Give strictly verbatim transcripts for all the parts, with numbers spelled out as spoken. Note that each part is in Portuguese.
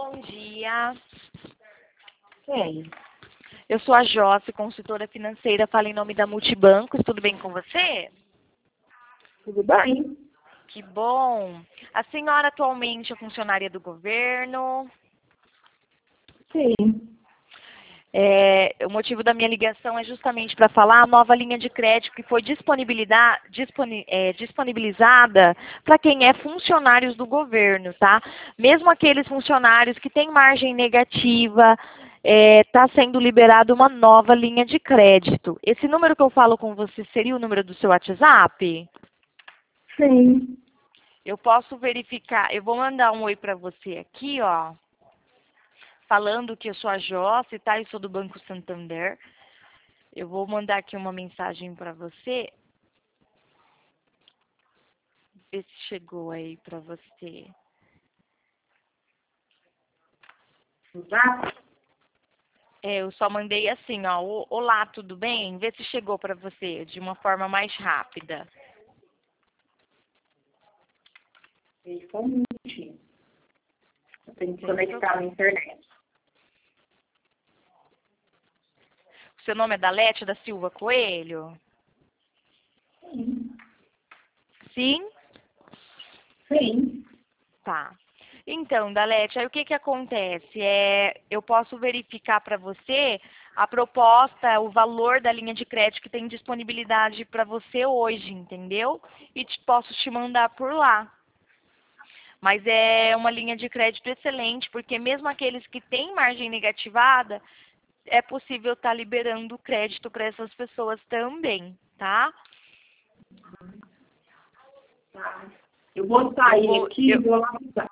Bom dia. Quem? Eu sou a Josi, consultora financeira, falo em nome da Multibancos. Tudo bem com você? Tudo bem? Que bom. A senhora atualmente é funcionária do governo? Sim. É, o motivo da minha ligação é justamente para falar a nova linha de crédito que foi disponibilida- disponi- é, disponibilizada para quem é funcionários do governo, tá? Mesmo aqueles funcionários que têm margem negativa, está sendo liberada uma nova linha de crédito. Esse número que eu falo com você seria o número do seu WhatsApp? Sim. Eu posso verificar, eu vou mandar um oi para você aqui, ó. Falando que eu sou a Josi, tá? Eu sou do Banco Santander. Eu vou mandar aqui uma mensagem para você. Ver se chegou aí para você. Tá? É, eu só mandei assim, ó. "O- Olá, tudo bem? Vê se chegou para você de uma forma mais rápida. Só um minutinho. Eu tenho que conectar na internet. O seu nome é Dalete da Silva Coelho? Sim. Sim? Sim. Tá. Então, Dalete, aí o que que acontece? É, eu posso verificar para você a proposta, o valor da linha de crédito que tem disponibilidade para você hoje, entendeu? E te, posso te mandar por lá. Mas é uma linha de crédito excelente, porque mesmo aqueles que têm margem negativada, é possível estar liberando crédito para essas pessoas também, tá? Tá. Eu vou sair Eu vou- aqui eu- e vou lá mudar.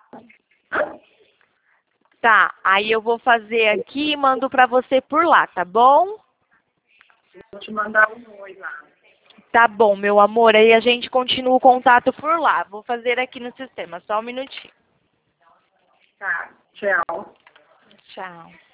Tá, aí eu vou fazer aqui e mando para você por lá, tá bom? Vou te mandar um oi lá. Tá bom, meu amor. Aí a gente continua o contato por lá. Vou fazer aqui no sistema. Só um minutinho. Tá. Tchau. Tchau.